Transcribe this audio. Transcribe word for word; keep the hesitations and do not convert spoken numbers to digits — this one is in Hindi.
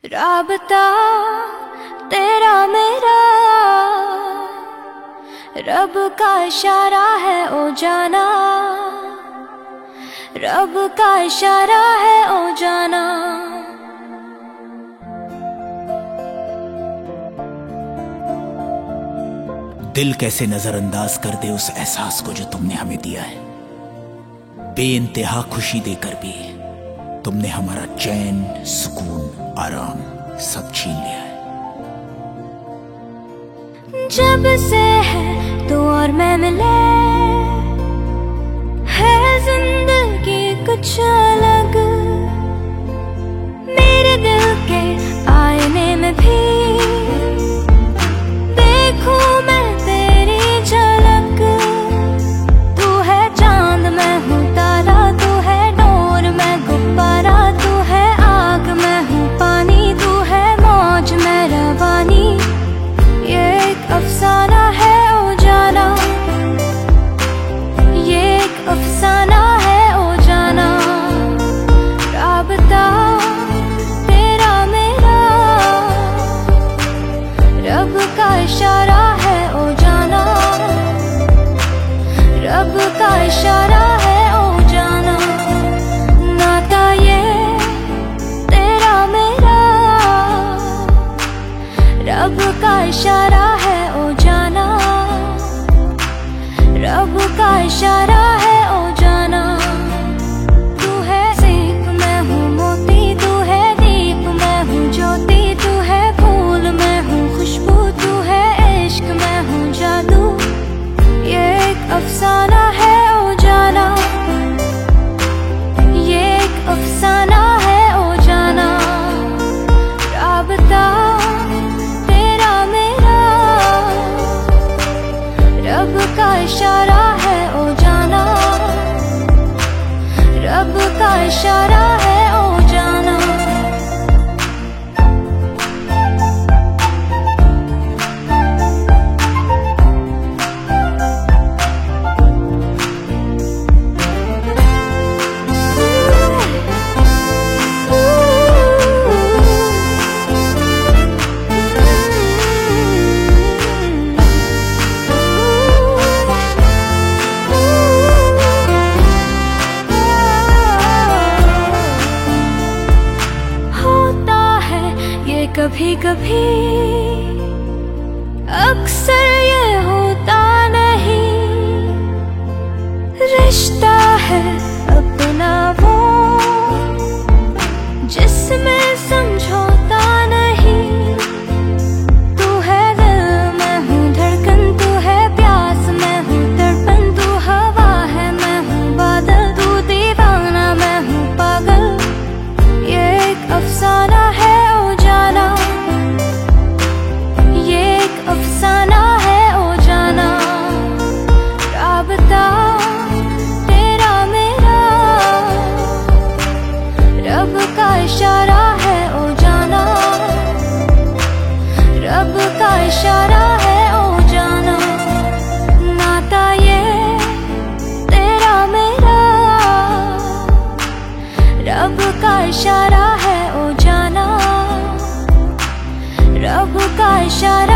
राबता तेरा मेरा रब का इशारा है ओ जाना, रब का इशारा है ओ जाना। दिल कैसे नजरअंदाज कर दे उस एहसास को जो तुमने हमें दिया है। बेइंतहा खुशी देकर भी तुमने हमारा चैन, सुकून, आराम सब छीन लिया है। जब से है तू और मैं मिले है जिंदगी कुछ अलग। मेरे दिल के आईने में भी देखूं मैं तेरी झलक। तू है चांद मैं हूँ तारा, तू है नूर मैं गुब्बारा, तू है आग मैं हूँ पानी, तू है मौज मैं रवानी। ये एक अफसाना है ओ जाना, ये एक अफसाना है ओ जाना। राबता तेरा मेरा रब का इशारा है ओ जाना, रब का इशारा है ओ जाना। नाता ये तेरा मेरा रब का इशारा है ओ जाना, रब का इशारा है ओ जाना। तू है सीख मैं हूँ मोती, तू है दीप मैं हूँ ज्योति, तू है फूल मैं हूँ खुशबू, तू है इश्क मैं हूँ जादू। ये एक अफसाना है ओ जाना, ये एक अफसाना है ओ जाना। राबता तेरा मेरा रब का इशारा है ओ जाना, रब का इशारा है ओ जाना। कभी कभी अक्सर ये होता नहीं, रिश्ता है अपना वो जिसमें समझौता नहीं। तू है दिल मैं हूँ धड़कन, तू है प्यास मैं हूँ तड़पन, तू हवा है मैं हूँ बादल, तू दीवाना मैं हूँ पागल। ये एक अफसाना है ओ जाना, ये एक अफसाना है ओ जाना। राबता तेरा मेरा रब का इशारा है ओ जाना, रब का इशारा है ओ जाना। नाता ये तेरा मेरा रब का इशारा है ओ जाना, रब का इशारा